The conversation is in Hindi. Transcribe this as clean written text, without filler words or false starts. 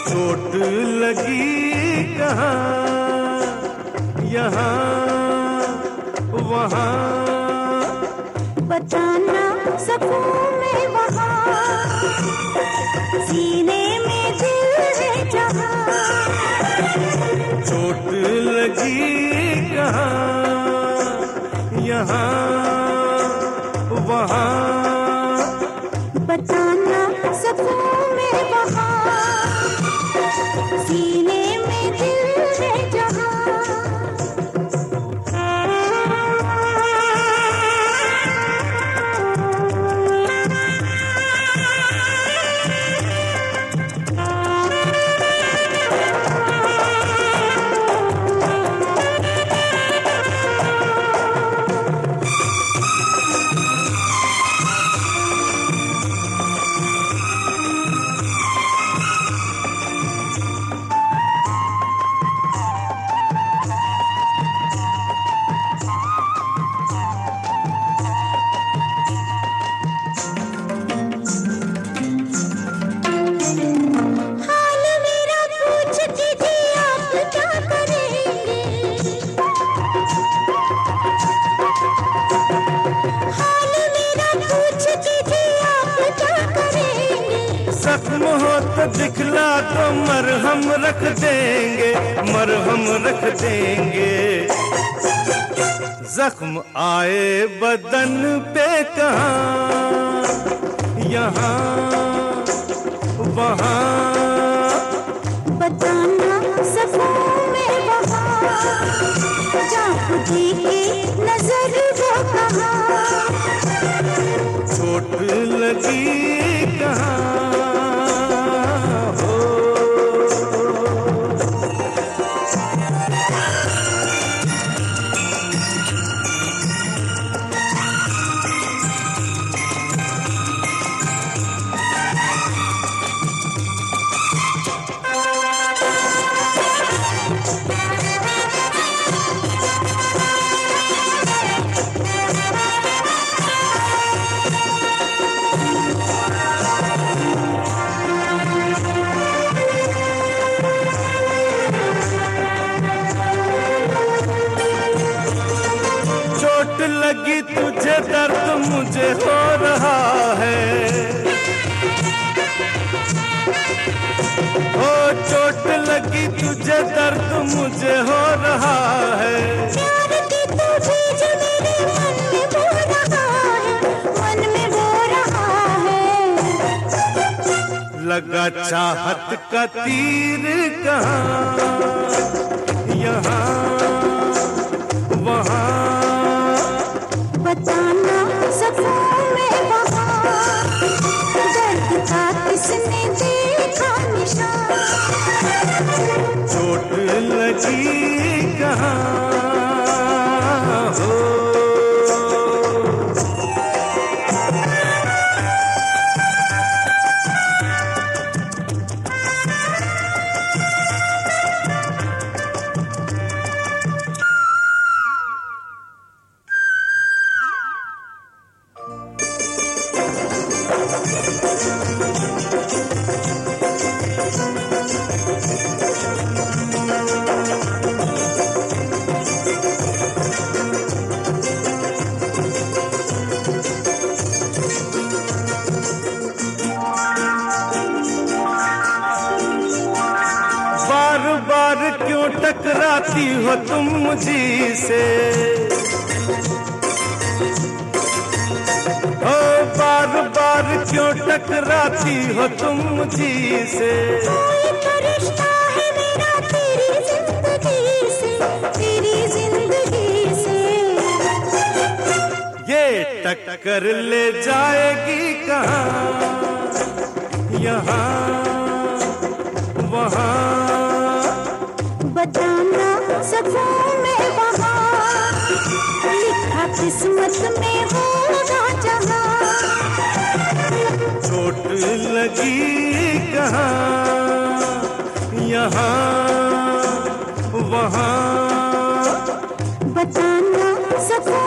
चोट लगी कहाँ, यहाँ वहाँ, बताना सकूं मैं वहाँ, सीने में दिल है जहाँ। चोट लगी कहाँ, यहाँ वहाँ, बताना सकूं मैं वहाँ, सीने में दिल है जहाँ। जख्म हो तो दिखला तो मरहम रख देंगे, मरहम रख देंगे। जख्म आए बदन पे कहाँ, यहाँ वहाँ, बताना सकूं मैं वहाँ, जहाँ खुदी की नजर वो कहाँ। चोट लगी कहाँ, लगी तुझे दर्द मुझे हो रहा है, ओ चोट लगी तुझे दर्द मुझे हो रहा है। प्यार की तू बीज मेरे मन में बो रहा है, मन में बो रहा है। लगा चाहत का तीर कहाँ, यहाँ वहाँ, बताना सकूं मैं वहाँ, दर्द का किसने देखा निशान। चोट लगी कहाँ हो, बार क्यों टकराती हो तुम मुझी से, ओ बार बार क्यों टकराती हो तुम मुझी से। कोई तो रिश्ता है मेरा तेरी जिंदगी से, तेरी जिंदगी से। ये टक्कर ले जाएगी कहाँ, यहाँ वहाँ, बताना सकूं मैं वहाँ, लिखा किस्मत में होगा जहाँ। चोट लगी कहाँ, यहाँ वहाँ, बताना सकूं